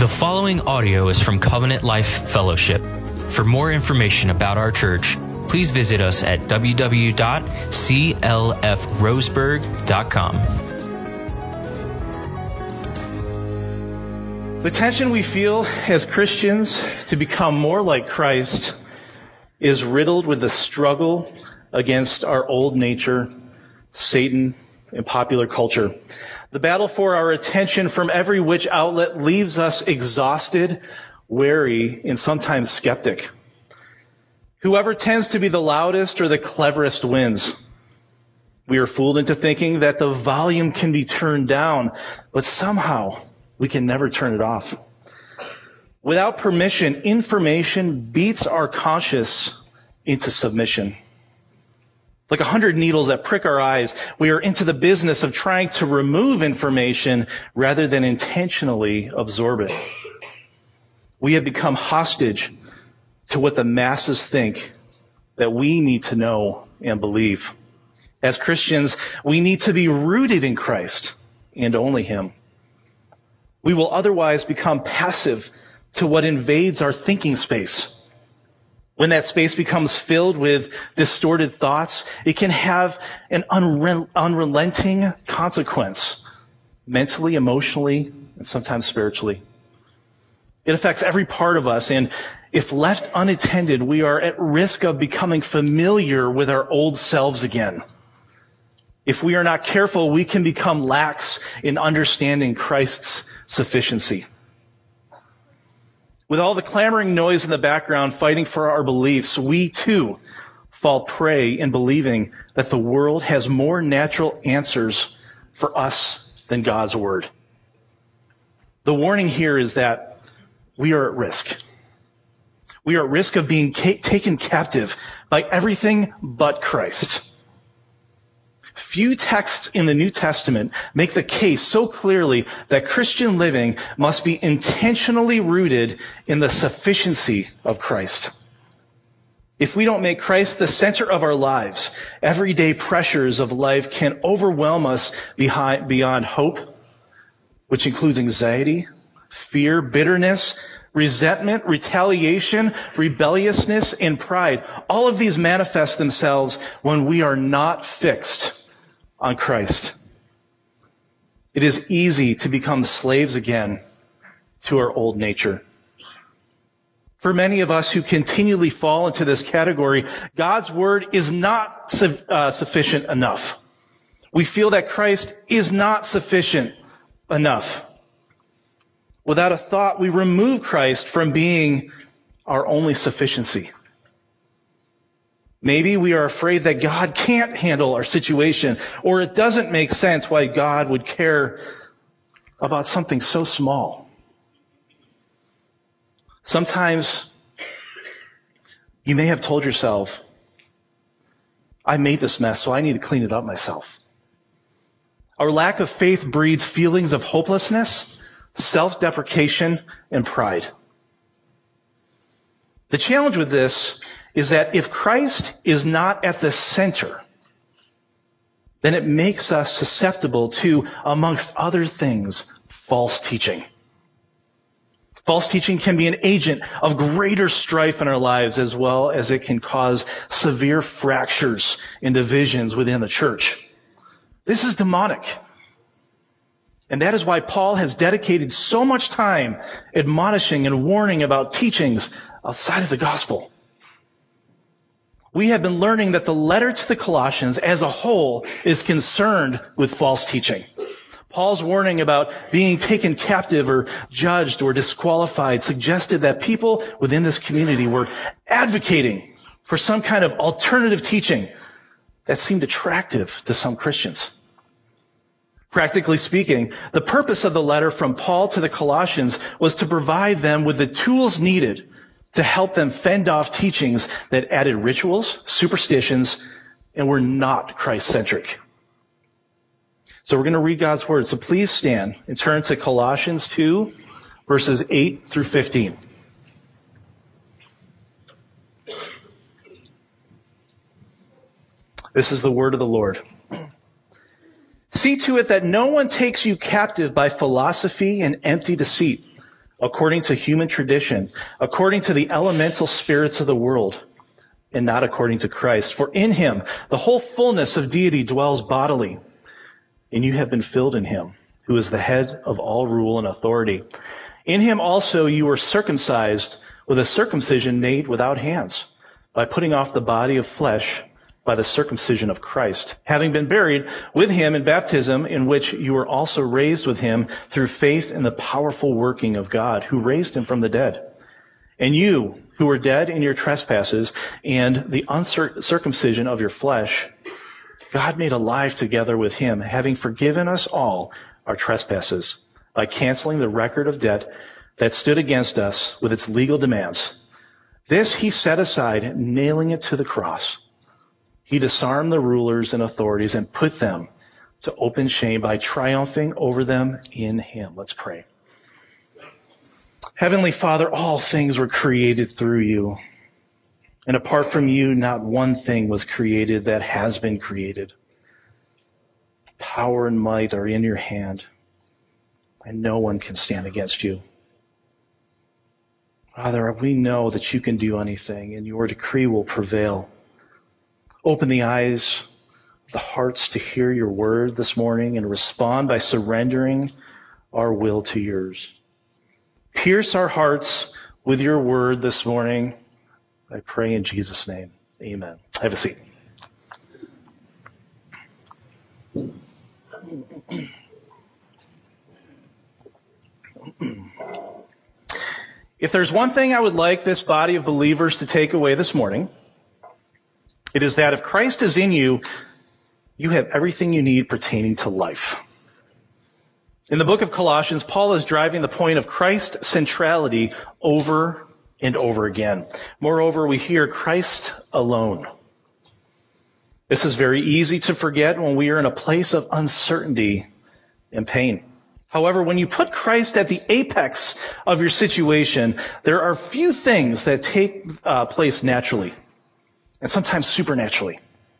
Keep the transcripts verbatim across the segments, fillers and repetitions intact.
The following audio is from Covenant Life Fellowship. For more information about our church, please visit us at w w w dot c l f roseburg dot com. The tension we feel as Christians to become more like Christ is riddled with the struggle against our old nature, Satan, and popular culture. The battle for our attention from every which outlet leaves us exhausted, wary, and sometimes skeptic. Whoever tends to be the loudest or the cleverest wins. We are fooled into thinking that the volume can be turned down, but somehow we can never turn it off. Without permission, information beats our conscience into submission. Like a hundred needles that prick our eyes, we are into the business of trying to remove information rather than intentionally absorb it. We have become hostage to what the masses think that we need to know and believe. As Christians, we need to be rooted in Christ and only Him. We will otherwise become passive to what invades our thinking space. When that space becomes filled with distorted thoughts, it can have an unre- unrelenting consequence, mentally, emotionally, and sometimes spiritually. It affects every part of us, and if left unattended, we are at risk of becoming familiar with our old selves again. If we are not careful, we can become lax in understanding Christ's sufficiency. With all the clamoring noise in the background fighting for our beliefs, we too fall prey in believing that the world has more natural answers for us than God's Word. The warning here is that we are at risk. We are at risk of being ca- taken captive by everything but Christ. Few texts in the New Testament make the case so clearly that Christian living must be intentionally rooted in the sufficiency of Christ. If we don't make Christ the center of our lives, everyday pressures of life can overwhelm us behind, beyond hope, which includes anxiety, fear, bitterness, resentment, retaliation, rebelliousness, and pride. All of these manifest themselves when we are not fixed on Christ. It is easy to become slaves again to our old nature. For many of us who continually fall into this category, God's Word is not su- uh, sufficient enough. We feel that Christ is not sufficient enough. Without a thought, we remove Christ from being our only sufficiency. Maybe we are afraid that God can't handle our situation, or it doesn't make sense why God would care about something so small. Sometimes you may have told yourself, I made this mess, so I need to clean it up myself. Our lack of faith breeds feelings of hopelessness, self-deprecation, and pride. The challenge with this is that if Christ is not at the center, then it makes us susceptible to, amongst other things, false teaching. False teaching can be an agent of greater strife in our lives, as well as it can cause severe fractures and divisions within the church. This is demonic. And that is why Paul has dedicated so much time admonishing and warning about teachings outside of the gospel. We have been learning that the letter to the Colossians as a whole is concerned with false teaching. Paul's warning about being taken captive or judged or disqualified suggested that people within this community were advocating for some kind of alternative teaching that seemed attractive to some Christians. Practically speaking, the purpose of the letter from Paul to the Colossians was to provide them with the tools needed to help them fend off teachings that added rituals, superstitions, and were not Christ-centric. So we're going to read God's Word. So please stand and turn to Colossians two, verses eight through fifteen. This is the word of the Lord. See to it that no one takes you captive by philosophy and empty deceit, according to human tradition, according to the elemental spirits of the world, and not according to Christ. For in him the whole fullness of deity dwells bodily, and you have been filled in him, who is the head of all rule and authority. In him also you were circumcised with a circumcision made without hands, by putting off the body of flesh by the circumcision of Christ, having been buried with him in baptism, in which you were also raised with him through faith in the powerful working of God, who raised him from the dead. And you, who were dead in your trespasses and the uncircumcision of your flesh, God made alive together with him, having forgiven us all our trespasses, by canceling the record of debt that stood against us with its legal demands. This he set aside, nailing it to the cross. He disarmed the rulers and authorities and put them to open shame by triumphing over them in him. Let's pray. Heavenly Father, all things were created through you. And apart from you, not one thing was created that has been created. Power and might are in your hand, and no one can stand against you. Father, we know that you can do anything, and your decree will prevail. Open the eyes of the hearts to hear your word this morning and respond by surrendering our will to yours. Pierce our hearts with your word this morning. I pray in Jesus' name. Amen. Have a seat. If there's one thing I would like this body of believers to take away this morning, it is that if Christ is in you, you have everything you need pertaining to life. In the book of Colossians, Paul is driving the point of Christ's centrality over and over again. Moreover, we hear Christ alone. This is very easy to forget when we are in a place of uncertainty and pain. However, when you put Christ at the apex of your situation, there are few things that take uh, place naturally, and sometimes supernaturally.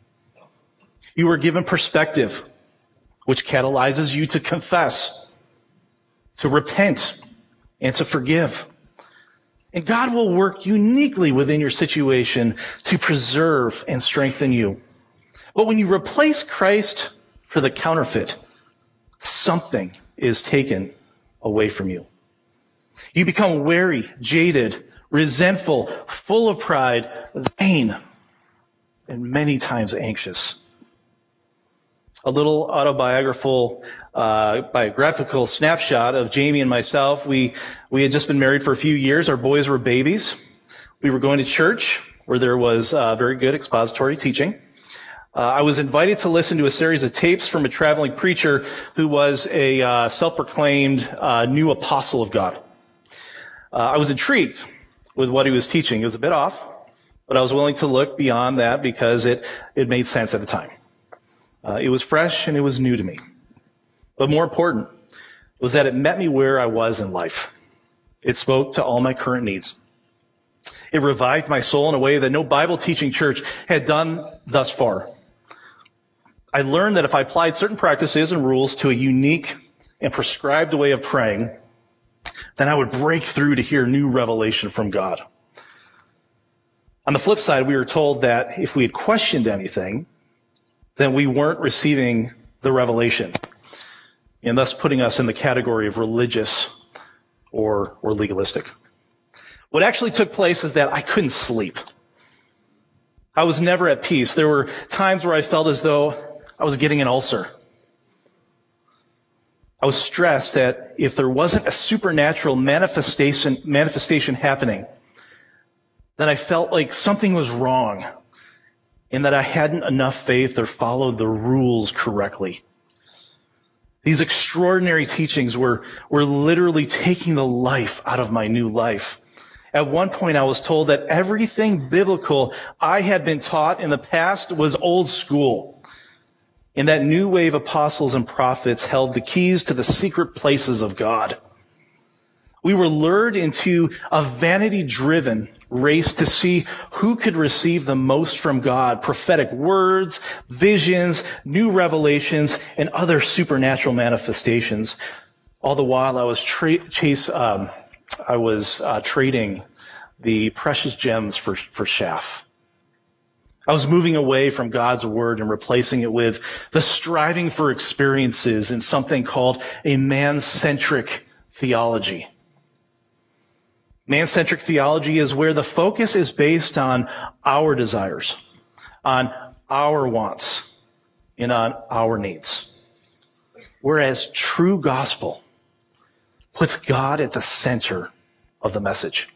You are given perspective, which catalyzes you to confess, to repent, and to forgive. And God will work uniquely within your situation to preserve and strengthen you. But when you replace Christ for the counterfeit, something is taken away from you. You become wary, jaded, resentful, full of pride, vain, and many times anxious. A little autobiographical uh, biographical snapshot of Jamie and myself. We we had just been married for a few years. Our boys were babies. We were going to church where there was uh, very good expository teaching. Uh, I was invited to listen to a series of tapes from a traveling preacher who was a uh, self-proclaimed uh, new apostle of God. Uh, I was intrigued with what he was teaching. It was a bit off, but I was willing to look beyond that because it, it made sense at the time. Uh, it was fresh and it was new to me. But more important was that it met me where I was in life. It spoke to all my current needs. It revived my soul in a way that no Bible teaching church had done thus far. I learned that if I applied certain practices and rules to a unique and prescribed way of praying, then I would break through to hear new revelation from God. On the flip side, we were told that if we had questioned anything, then we weren't receiving the revelation, and thus putting us in the category of religious or, or legalistic. What actually took place is that I couldn't sleep. I was never at peace. There were times where I felt as though I was getting an ulcer. I was stressed that if there wasn't a supernatural manifestation, manifestation happening, then I felt like something was wrong and that I hadn't enough faith or followed the rules correctly. These extraordinary teachings were, were literally taking the life out of my new life. At one point, I was told that everything biblical I had been taught in the past was old school, and that new wave apostles and prophets held the keys to the secret places of God. We were lured into a vanity-driven race to see who could receive the most from God: prophetic words, visions, new revelations, and other supernatural manifestations. All the while, I was tra- chase, um, I was uh, trading the precious gems for, for chaff. I was moving away from God's word and replacing it with the striving for experiences in something called a man-centric theology. Man-centric theology is where the focus is based on our desires, on our wants, and on our needs. Whereas true gospel puts God at the center of the message.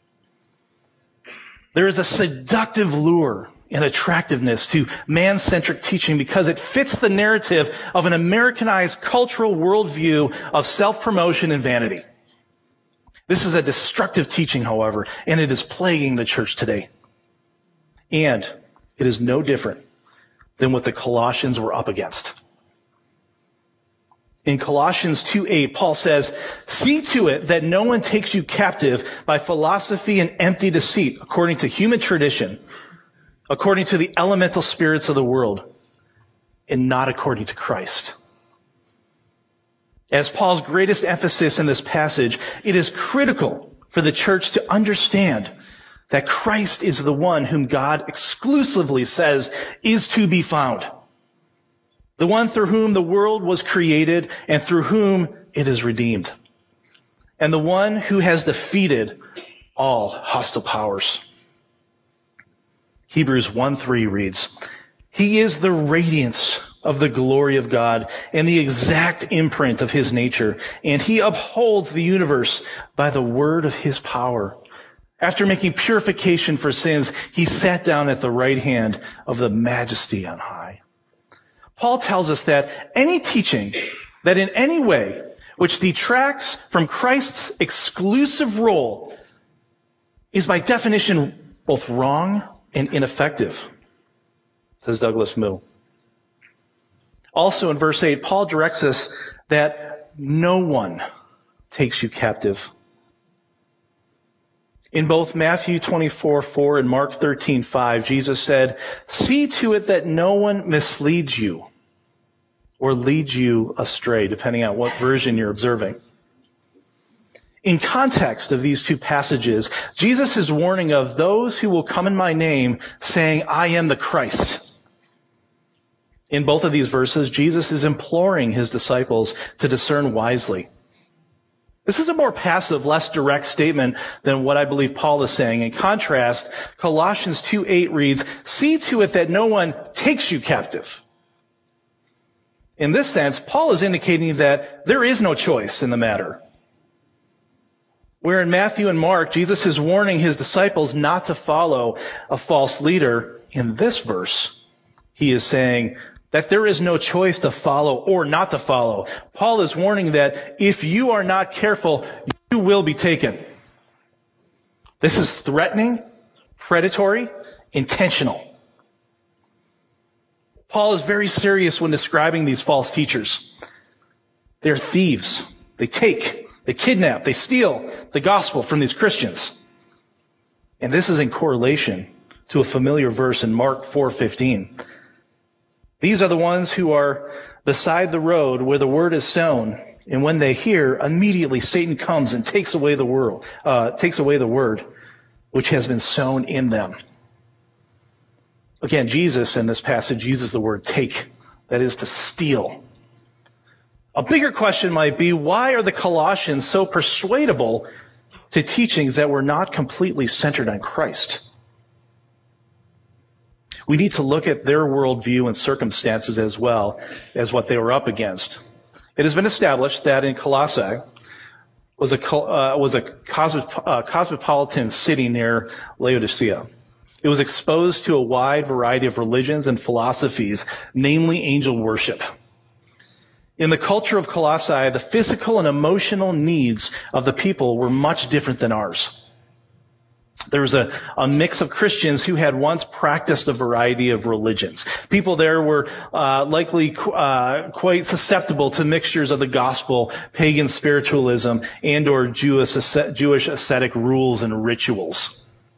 There is a seductive lure and attractiveness to man-centric teaching because it fits the narrative of an Americanized cultural worldview of self-promotion and vanity. This is a destructive teaching, however, and it is plaguing the church today. And it is no different than what the Colossians were up against. In Colossians two eight, Paul says, "See to it that no one takes you captive by philosophy and empty deceit, according to human tradition, according to the elemental spirits of the world, and not according to Christ." As Paul's greatest emphasis in this passage, it is critical for the church to understand that Christ is the one whom God exclusively says is to be found. The one through whom the world was created and through whom it is redeemed. And the one who has defeated all hostile powers. Hebrews one three reads, "He is the radiance of the glory of God and the exact imprint of his nature, and he upholds the universe by the word of his power. After making purification for sins, he sat down at the right hand of the Majesty on high." Paul tells us that any teaching that in any way which detracts from Christ's exclusive role is by definition both wrong and ineffective, says Douglas Moo. Also in verse eight, Paul directs us that no one takes you captive. In both Matthew twenty-four four and Mark thirteen five, Jesus said, "See to it that no one misleads you or leads you astray," depending on what version you're observing. In context of these two passages, Jesus is warning of those who will come in my name saying, "I am the Christ." In both of these verses, Jesus is imploring his disciples to discern wisely. This is a more passive, less direct statement than what I believe Paul is saying. In contrast, Colossians two eight reads, "See to it that no one takes you captive." In this sense, Paul is indicating that there is no choice in the matter. Where in Matthew and Mark, Jesus is warning his disciples not to follow a false leader, in this verse, he is saying that there is no choice to follow or not to follow. Paul is warning that if you are not careful, you will be taken. This is threatening, predatory, intentional. Paul is very serious when describing these false teachers. They're thieves. They take, they kidnap, they steal the gospel from these Christians. And this is in correlation to a familiar verse in Mark four fifteen. These are the ones who are beside the road where the word is sown, and when they hear, immediately Satan comes and takes away the word, uh, takes away the word which has been sown in them. Again, Jesus in this passage uses the word take, that is to steal. A bigger question might be, why are the Colossians so persuadable to teachings that were not completely centered on Christ? We need to look at their worldview and circumstances as well as what they were up against. It has been established that in Colossae was a, uh, was a cosmo, uh, cosmopolitan city near Laodicea. It was exposed to a wide variety of religions and philosophies, namely angel worship. In the culture of Colossae, the physical and emotional needs of the people were much different than ours. There was a, a mix of Christians who had once practiced a variety of religions. People there were uh, likely uh, quite susceptible to mixtures of the gospel, pagan spiritualism, and or Jewish, Jewish ascetic rules and rituals.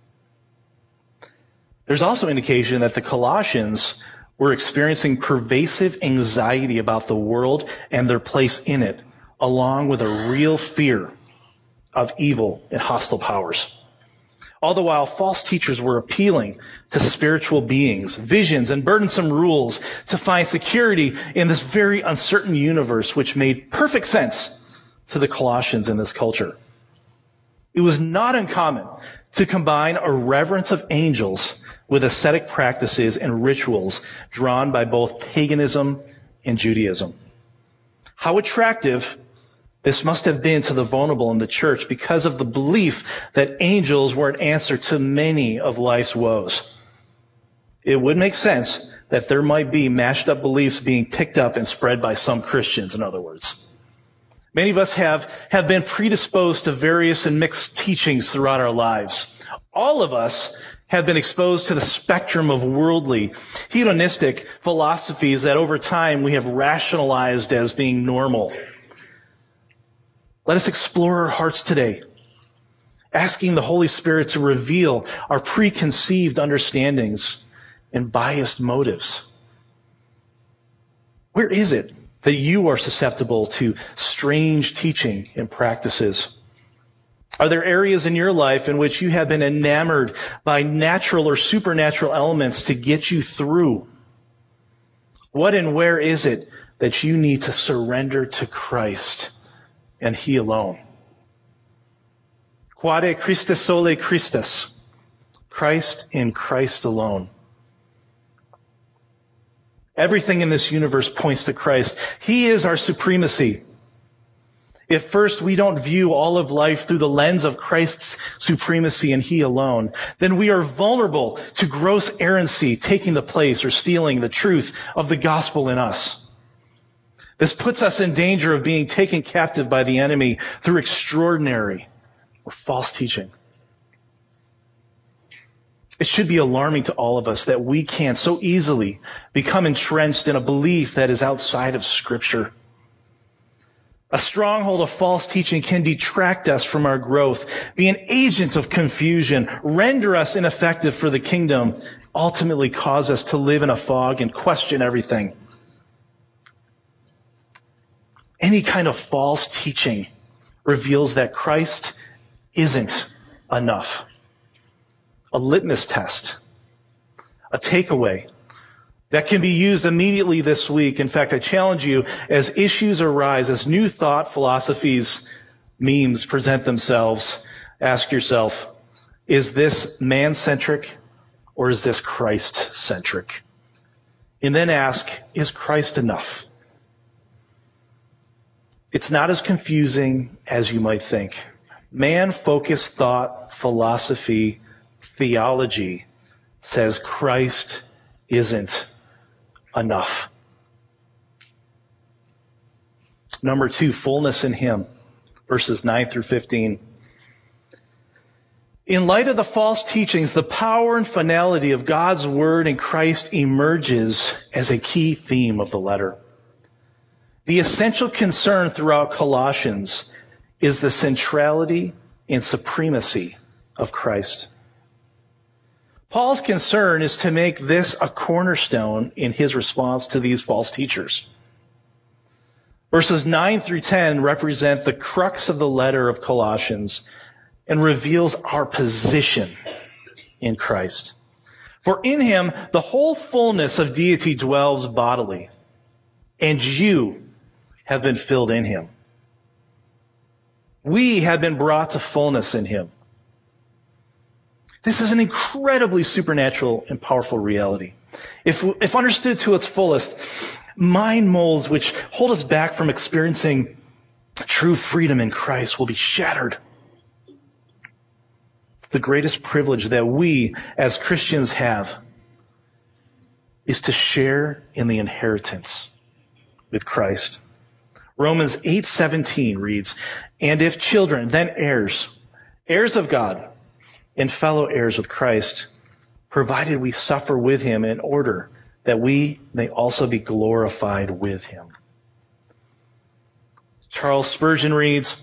There's also indication that the Colossians were experiencing pervasive anxiety about the world and their place in it, along with a real fear of evil and hostile powers. All the while, false teachers were appealing to spiritual beings, visions, and burdensome rules to find security in this very uncertain universe, which made perfect sense to the Colossians in this culture. It was not uncommon to combine a reverence of angels with ascetic practices and rituals drawn by both paganism and Judaism. How attractive this must have been to the vulnerable in the church because of the belief that angels were an answer to many of life's woes. It would make sense that there might be mashed up beliefs being picked up and spread by some Christians, in other words. Many of us have, have been predisposed to various and mixed teachings throughout our lives. All of us have been exposed to the spectrum of worldly, hedonistic philosophies that over time we have rationalized as being normal. Let us explore our hearts today, asking the Holy Spirit to reveal our preconceived understandings and biased motives. Where is it that you are susceptible to strange teaching and practices? Are there areas in your life in which you have been enamored by natural or supernatural elements to get you through? What and where is it that you need to surrender to Christ and He alone? Quade Christus sole Christus. Christ and Christ alone. Everything in this universe points to Christ. He is our supremacy. If first we don't view all of life through the lens of Christ's supremacy and He alone, then we are vulnerable to gross errancy taking the place or stealing the truth of the gospel in us. This puts us in danger of being taken captive by the enemy through extraordinary or false teaching. It should be alarming to all of us that we can so easily become entrenched in a belief that is outside of Scripture. A stronghold of false teaching can detract us from our growth, be an agent of confusion, render us ineffective for the kingdom, ultimately cause us to live in a fog and question everything. Any kind of false teaching reveals that Christ isn't enough. A litmus test, a takeaway that can be used immediately this week. In fact, I challenge you, as issues arise, as new thought philosophies, memes present themselves, ask yourself, is this man-centric or is this Christ-centric? And then ask, is Christ enough? It's not as confusing as you might think. Man-focused thought, philosophy, theology says Christ isn't enough. Number two, fullness in Him, verses nine through fifteen. In light of the false teachings, the power and finality of God's Word in Christ emerges as a key theme of the letter. The essential concern throughout Colossians is the centrality and supremacy of Christ. Paul's concern is to make this a cornerstone in his response to these false teachers. Verses nine through ten represent the crux of the letter of Colossians and reveals our position in Christ. For in Him, the whole fullness of deity dwells bodily, and you have been filled in Him. We have been brought to fullness in Him. This is an incredibly supernatural and powerful reality. If, if understood to its fullest, mind molds which hold us back from experiencing true freedom in Christ will be shattered. The greatest privilege that we as Christians have is to share in the inheritance with Christ. Romans eight seventeen reads, "And if children, then heirs, heirs of God, and fellow heirs with Christ, provided we suffer with Him in order that we may also be glorified with Him." Charles Spurgeon reads,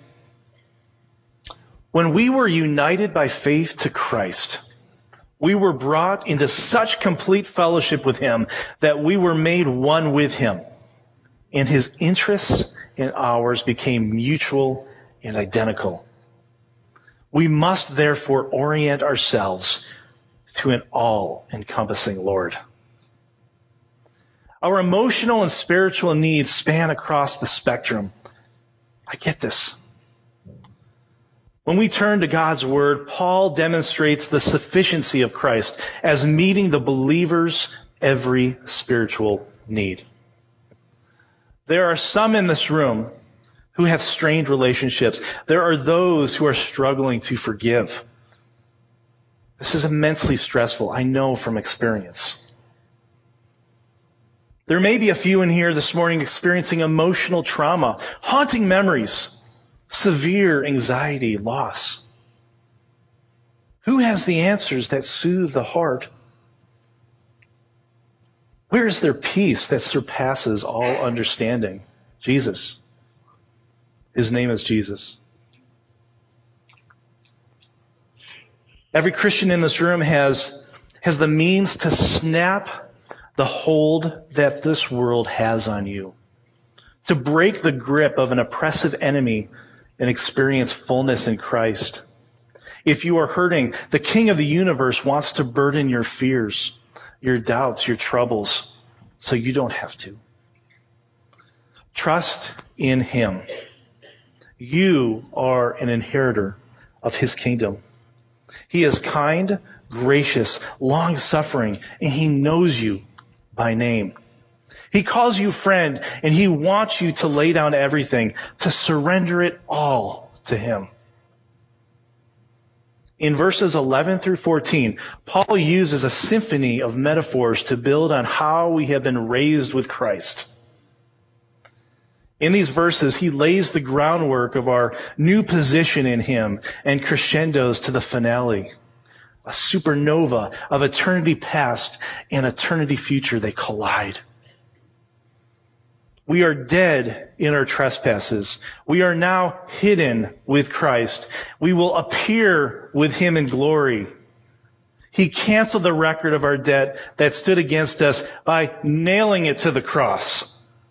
"When we were united by faith to Christ, we were brought into such complete fellowship with Him that we were made one with Him, and His interests and ours became mutual and identical. We must therefore orient ourselves to an all-encompassing Lord. Our emotional and spiritual needs span across the spectrum. I get this. When we turn to God's Word, Paul demonstrates the sufficiency of Christ as meeting the believer's every spiritual need. There are some in this room who have strained relationships. There are those who are struggling to forgive. This is immensely stressful, I know from experience. There may be a few in here this morning experiencing emotional trauma, haunting memories, severe anxiety, loss. Who has the answers that soothe the heart? Where is there peace that surpasses all understanding? Jesus. His name is Jesus. Every Christian in this room has, has the means to snap the hold that this world has on you, to break the grip of an oppressive enemy and experience fullness in Christ. If you are hurting, the King of the universe wants to burden your fears, your doubts, your troubles, so you don't have to. Trust in Him. You are an inheritor of His kingdom. He is kind, gracious, long-suffering, and He knows you by name. He calls you friend, and He wants you to lay down everything, to surrender it all to Him. In verses eleven through fourteen, Paul uses a symphony of metaphors to build on how we have been raised with Christ. In these verses, he lays the groundwork of our new position in Him and crescendos to the finale. A supernova of eternity past and eternity future, they collide. We are dead in our trespasses. We are now hidden with Christ. We will appear with Him in glory. He canceled the record of our debt that stood against us by nailing it to the cross.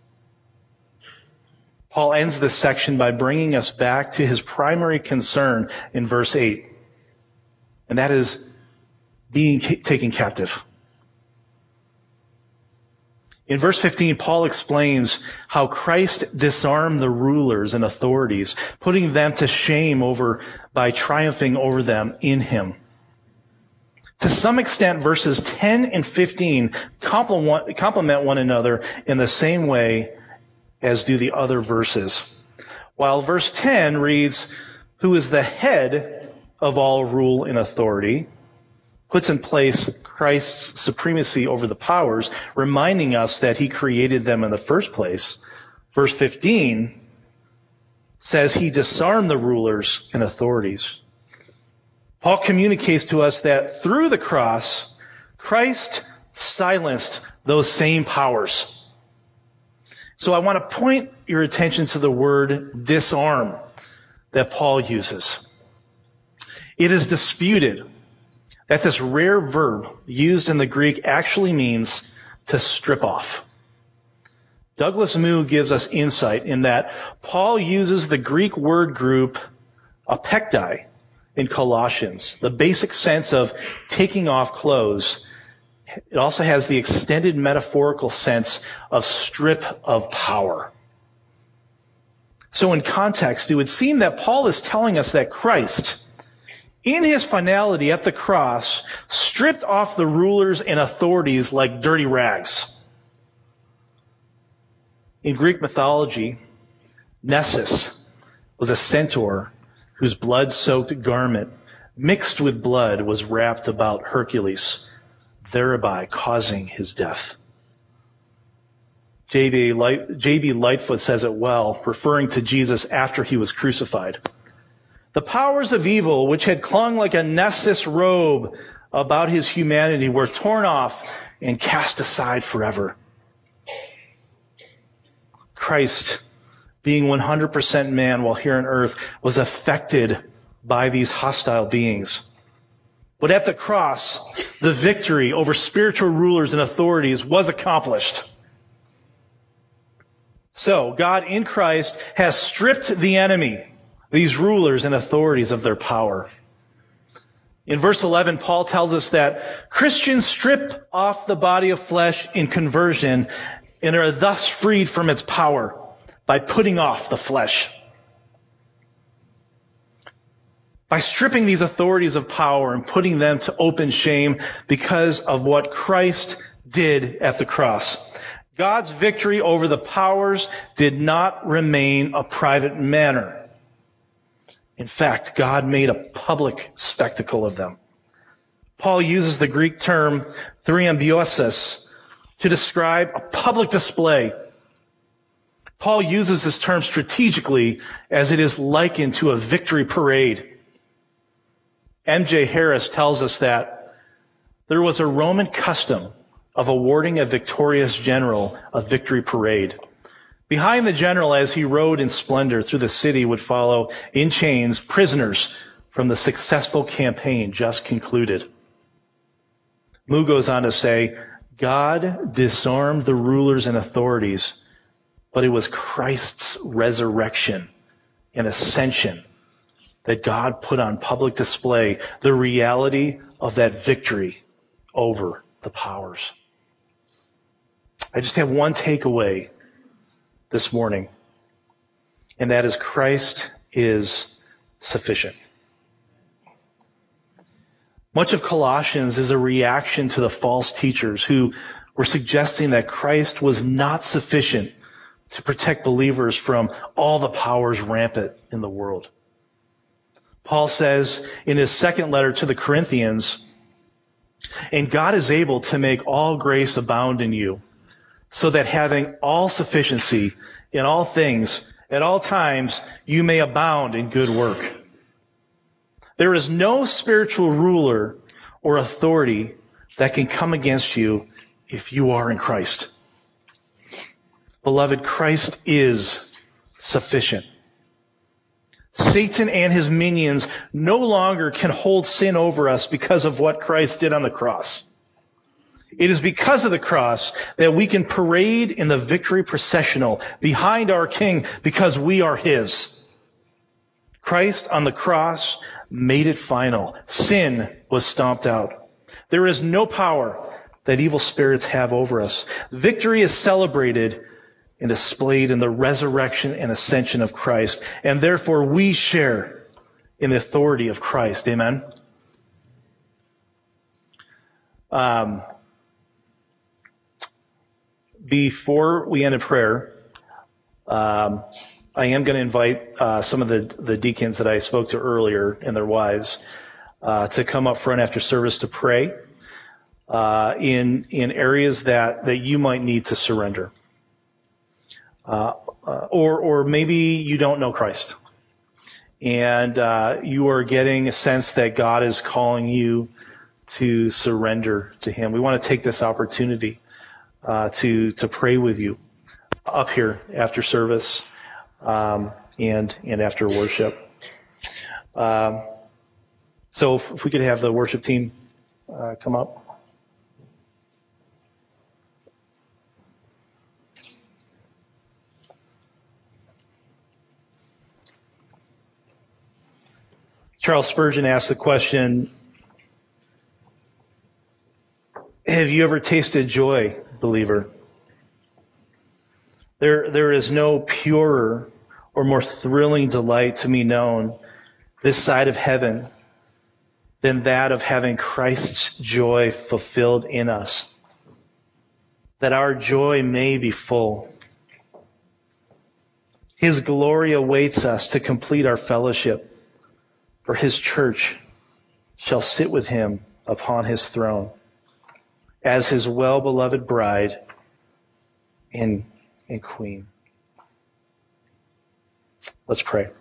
Paul ends this section by bringing us back to his primary concern in verse eight. And that is being taken captive. In verse fifteen, Paul explains how Christ disarmed the rulers and authorities, putting them to shame over by triumphing over them in Him. To some extent, verses ten and fifteen complement one another in the same way as do the other verses. While verse ten reads, "Who is the head of all rule and authority," puts in place Christ's supremacy over the powers, reminding us that He created them in the first place. Verse fifteen says He disarmed the rulers and authorities. Paul communicates to us that through the cross, Christ silenced those same powers. So I want to point your attention to the word disarm that Paul uses. It is disputed that this rare verb used in the Greek actually means to strip off. Douglas Moo gives us insight in that Paul uses the Greek word group apektai in Colossians, the basic sense of taking off clothes. It also has the extended metaphorical sense of strip of power. So in context, it would seem that Paul is telling us that Christ, in His finality at the cross, stripped off the rulers and authorities like dirty rags. In Greek mythology, Nessus was a centaur whose blood-soaked garment, mixed with blood, was wrapped about Hercules, thereby causing his death. J B Lightfoot says it well, referring to Jesus after He was crucified. The powers of evil, which had clung like a Nessus robe about His humanity, were torn off and cast aside forever. Christ, being one hundred percent man while here on earth, was affected by these hostile beings. But at the cross, the victory over spiritual rulers and authorities was accomplished. So, God in Christ has stripped the enemy, these rulers and authorities of their power. In verse eleven, Paul tells us that Christians strip off the body of flesh in conversion and are thus freed from its power by putting off the flesh. By stripping these authorities of power and putting them to open shame because of what Christ did at the cross. God's victory over the powers did not remain a private matter. In fact, God made a public spectacle of them. Paul uses the Greek term theriambiosis to describe a public display. Paul uses this term strategically as it is likened to a victory parade. M J Harris tells us that there was a Roman custom of awarding a victorious general a victory parade. Behind the general, as he rode in splendor through the city, would follow in chains prisoners from the successful campaign just concluded. Moo goes on to say, God disarmed the rulers and authorities, but it was Christ's resurrection and ascension that God put on public display the reality of that victory over the powers. I just have one takeaway this morning, and that is Christ is sufficient. Much of Colossians is a reaction to the false teachers who were suggesting that Christ was not sufficient to protect believers from all the powers rampant in the world. Paul says in his second letter to the Corinthians, and God is able to make all grace abound in you, so that having all sufficiency in all things, at all times, you may abound in good work. There is no spiritual ruler or authority that can come against you if you are in Christ. Beloved, Christ is sufficient. Satan and his minions no longer can hold sin over us because of what Christ did on the cross. It is because of the cross that we can parade in the victory processional behind our King because we are his. Christ on the cross made it final. Sin was stomped out. There is no power that evil spirits have over us. Victory is celebrated and displayed in the resurrection and ascension of Christ, and therefore we share in the authority of Christ. Amen? Um... Before we end in prayer, um, I am going to invite uh, some of the, the deacons that I spoke to earlier and their wives uh, to come up front after service to pray uh, in in areas that, that you might need to surrender, uh, uh, or or maybe you don't know Christ and uh, you are getting a sense that God is calling you to surrender to Him. We want to take this opportunity Uh, to to pray with you up here after service um, and and after worship. Um, so if, if we could have the worship team uh, come up. Charles Spurgeon asked the question, have you ever tasted joy, believer? There, there is no purer or more thrilling delight to me known this side of heaven than that of having Christ's joy fulfilled in us, that our joy may be full. His glory awaits us to complete our fellowship, for His church shall sit with Him upon His throne as His well-beloved bride and, and queen. Let's pray.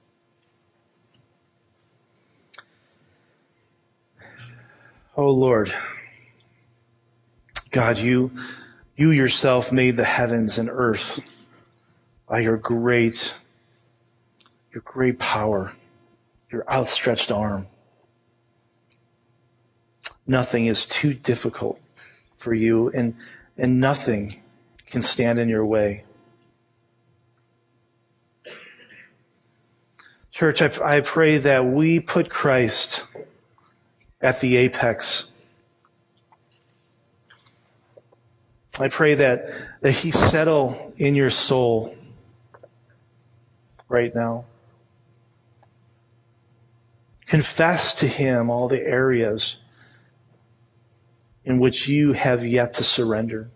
Oh Lord, God, you, you yourself made the heavens and earth by your great, your great power, your outstretched arm. Nothing is too difficult for you, and, and nothing can stand in your way. Church, I, I pray that we put Christ at the apex. I pray that, that He settle in your soul right now. Confess to Him all the areas in which you have yet to surrender.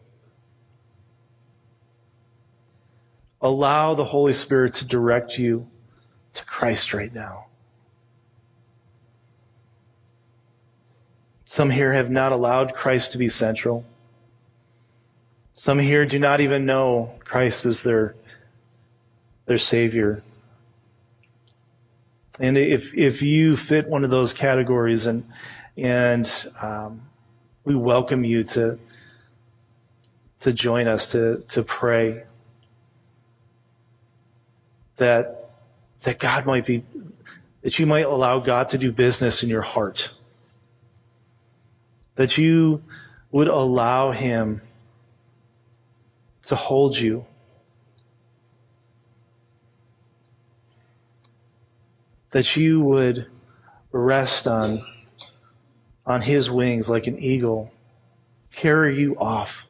Allow the Holy Spirit to direct you to Christ right now. Some here have not allowed Christ to be central. Some here do not even know Christ as their, their Savior. And if if you fit one of those categories, and and um, we welcome you to to join us to to pray that that God might be that you might allow God to do business in your heart, that you would allow Him to hold you, that you would rest on on His wings like an eagle, carry you off.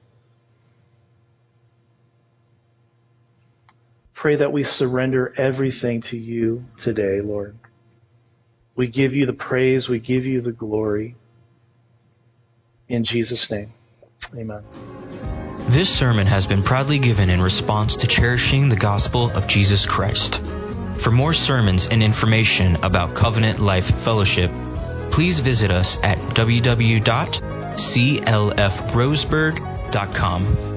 Pray that we surrender everything to you today, Lord. We give you the praise, we give you the glory. In Jesus' name, amen. This sermon has been proudly given in response to cherishing the gospel of Jesus Christ. For more sermons and information about Covenant Life Fellowship, please visit us at w w w dot c l f roseburg dot com.